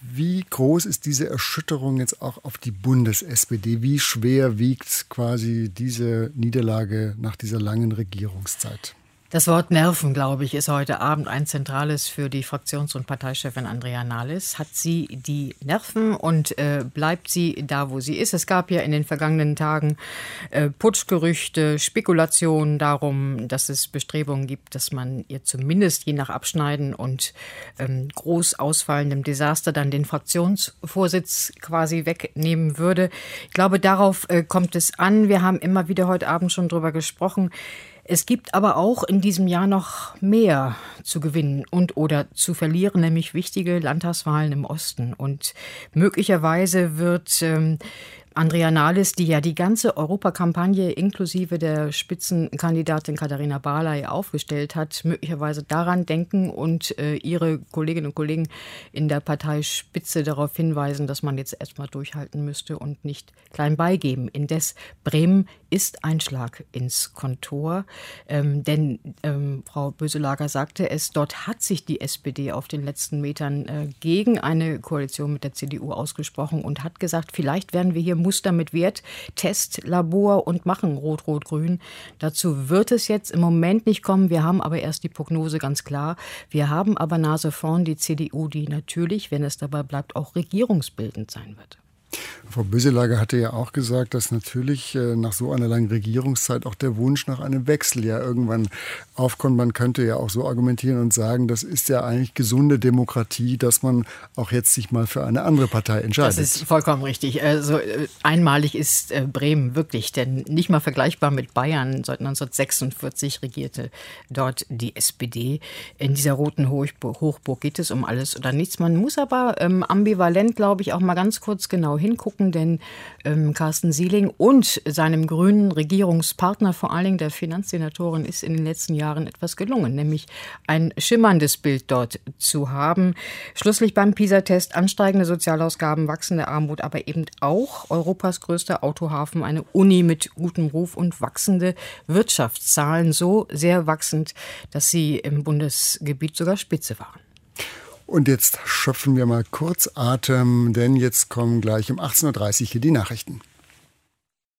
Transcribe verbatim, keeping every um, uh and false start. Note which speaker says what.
Speaker 1: Wie groß ist diese Erschütterung jetzt auch auf die Bundes-S P D? Wie schwer wiegt quasi diese Niederlage nach dieser langen Regierungszeit?
Speaker 2: Das Wort Nerven, glaube ich, ist heute Abend ein zentrales für die Fraktions- und Parteichefin Andrea Nahles. Hat sie die Nerven und äh, bleibt sie da, wo sie ist? Es gab ja in den vergangenen Tagen äh, Putschgerüchte, Spekulationen darum, dass es Bestrebungen gibt, dass man ihr zumindest je nach Abschneiden und ähm, groß ausfallendem Desaster dann den Fraktionsvorsitz quasi wegnehmen würde. Ich glaube, darauf äh, kommt es an. Wir haben immer wieder heute Abend schon drüber gesprochen. Es gibt aber auch in diesem Jahr noch mehr zu gewinnen und oder zu verlieren, nämlich wichtige Landtagswahlen im Osten. Und möglicherweise wird ähm, Andrea Nahles, die ja die ganze Europakampagne inklusive der Spitzenkandidatin Katharina Barley aufgestellt hat, möglicherweise daran denken und äh, ihre Kolleginnen und Kollegen in der Parteispitze darauf hinweisen, dass man jetzt erstmal durchhalten müsste und nicht klein beigeben. Indes Bremen ist ein Schlag ins Kontor, ähm, denn ähm, Frau Böselager sagte es, dort hat sich die S P D auf den letzten Metern äh, gegen eine Koalition mit der C D U ausgesprochen und hat gesagt, vielleicht werden wir hier Muster mit Wert, Test, Labor und machen Rot-Rot-Grün. Dazu wird es jetzt im Moment nicht kommen. Wir haben aber erst die Prognose ganz klar. Wir haben aber Nase vorn die C D U, die natürlich, wenn es dabei bleibt, auch regierungsbildend sein wird.
Speaker 1: Frau Böselager hatte ja auch gesagt, dass natürlich äh, nach so einer langen Regierungszeit auch der Wunsch nach einem Wechsel ja irgendwann aufkommt. Man könnte ja auch so argumentieren und sagen, das ist ja eigentlich gesunde Demokratie, dass man auch jetzt sich mal für eine andere Partei entscheidet.
Speaker 2: Das ist vollkommen richtig. Also äh, einmalig ist äh, Bremen wirklich, denn nicht mal vergleichbar mit Bayern. Seit neunzehnhundertsechsundvierzig regierte dort die S P D. In dieser roten Hochburg, Hochburg geht es um alles oder nichts. Man muss aber ähm, ambivalent, glaube ich, auch mal ganz kurz genau hingucken, denn ähm, Carsten Sieling und seinem grünen Regierungspartner, vor allen Dingen der Finanzsenatorin, ist in den letzten Jahren etwas gelungen, nämlich ein schimmerndes Bild dort zu haben. Schlusslich beim PISA-Test ansteigende Sozialausgaben, wachsende Armut, aber eben auch Europas größter Autohafen, eine Uni mit gutem Ruf und wachsende Wirtschaftszahlen, so sehr wachsend, dass sie im Bundesgebiet sogar Spitze waren.
Speaker 1: Und jetzt schöpfen wir mal kurz Atem, denn jetzt kommen gleich um achtzehn Uhr dreißig hier die Nachrichten.